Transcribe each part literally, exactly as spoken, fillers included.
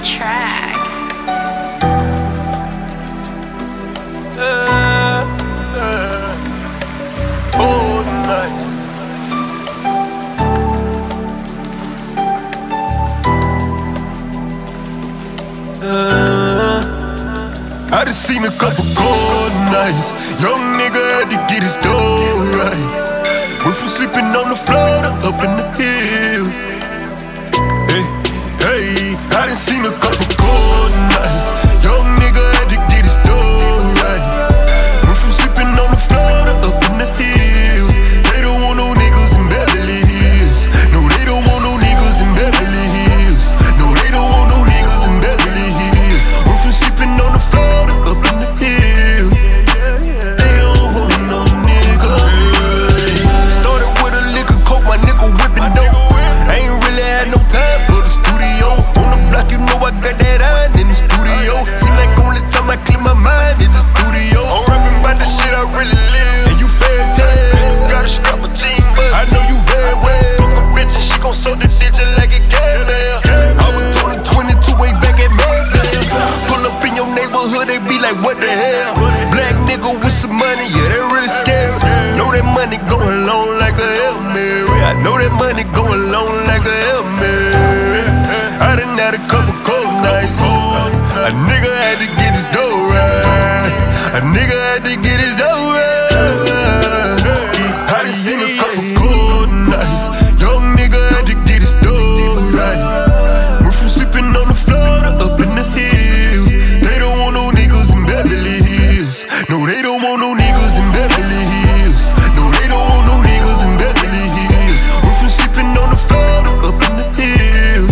track. Uh, uh, all night. Uh, I done seen a couple cold nights. Young nigga had to get his dough right. Went from sleeping on the floor to up in the hills. Hey, hey, I done seen a couple cold nights. Young nigga had to get his dough right. Went from sleeping on the floor to up in the hills. They don't want no niggas in Beverly Hills. No, they don't want no niggas in Beverly Hills. No, they don't want no niggas in Beverly Hills. Went from sleeping on the floor to up in the hills. They don't want no niggas. Started with a liquor coke, my nigga whipping dope. I ain't really had no time for the studio. On the block, you know I got that iron in the studio. Seem like only time I clean my mind in the studio. I'm rapping about the shit I really live. And you fair tale, you gotta scrap a jean, but I know you very well. Fuck a bitch and she gon' suck the digit like a caramel. I was twenty twenty-two way back at Mayfield. Pull up in your neighborhood, they be like, what the hell? Black nigga with some money, yeah, they really scary. Know that money going long like a Hail Mary. I know that money going long like a Hail Mary. I done had a couple cold nights. A nigga had to get his dough right. A nigga had to get his dough right. I done seen a couple cold nights. Young nigga had to get his dough right. We're from sleeping on the floor to up in the hills. They don't want no niggas in Beverly Hills. No, they don't want no niggas in Beverly Hills. No, they don't want no niggas in Beverly Hills. We're from sleeping on the floor to up in the hills.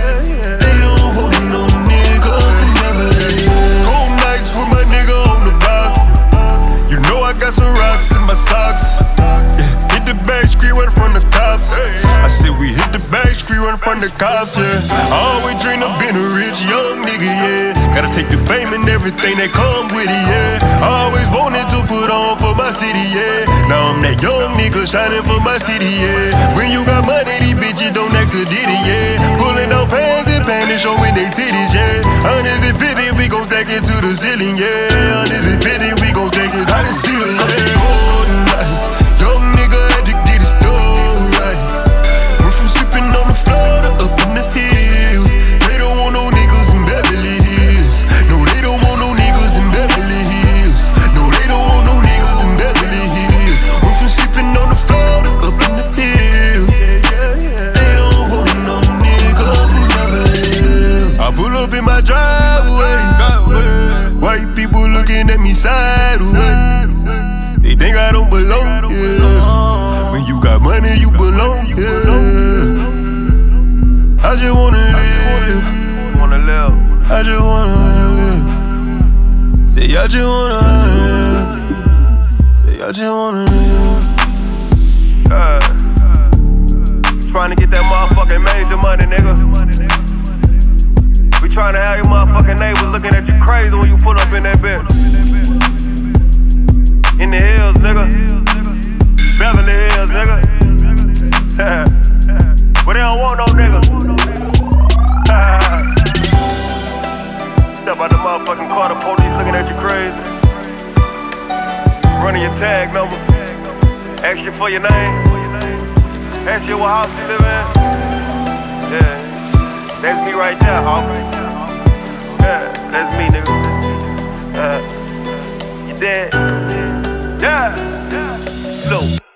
They don't want no niggas in Beverly Hills. Cold nights with my nigga on the block. You know I got some rocks in my socks. Yeah, hit the back street right from the cops. I said we hit the back street right from the cops, yeah. I always dreamed of being a rich young nigga, yeah. Gotta take the fame and everything that come with it, yeah. I always wanted to put on for my city, yeah. Now I'm that young nigga shining for my city, yeah. When you got money, these bitches don't ask a ditty, yeah. Pulling down pants and panties, showing they titties, yeah. one hundred fifty, we gon' stack it to the ceiling, yeah. one hundred fifty, we gon' stack it to the ceiling, yeah. Cold nights, young nigga had to get his dough right. We're from sleeping on the floor to up in the hills. They don't want no niggas in Beverly Hills. No, they don't want no niggas in Beverly Hills. No, they don't want no niggas in Beverly Hills. We're from sleeping on the floor to up in the hills. They don't want no niggas in Beverly Hills. I pull up in my driveway. White people looking at me sideways. They think I don't belong, yeah. When you got money, you belong, yeah. I just wanna live. I just wanna live. Say I just wanna live. Say I just wanna live. Uh, trying to get that motherfucking major money, nigga. We trying to have your motherfucking neighbors looking at you crazy when you pull up in that bitch. In the hills, nigga. Beverly Hills, nigga. But they don't want no nigga. Step out the motherfucking car, the police looking at you crazy. Running your tag number. Ask you for your name. Ask you what house you live in. Yeah. That's me right there, huh? Yeah, that's me, nigga. Uh, you dead? Yeah. Slow.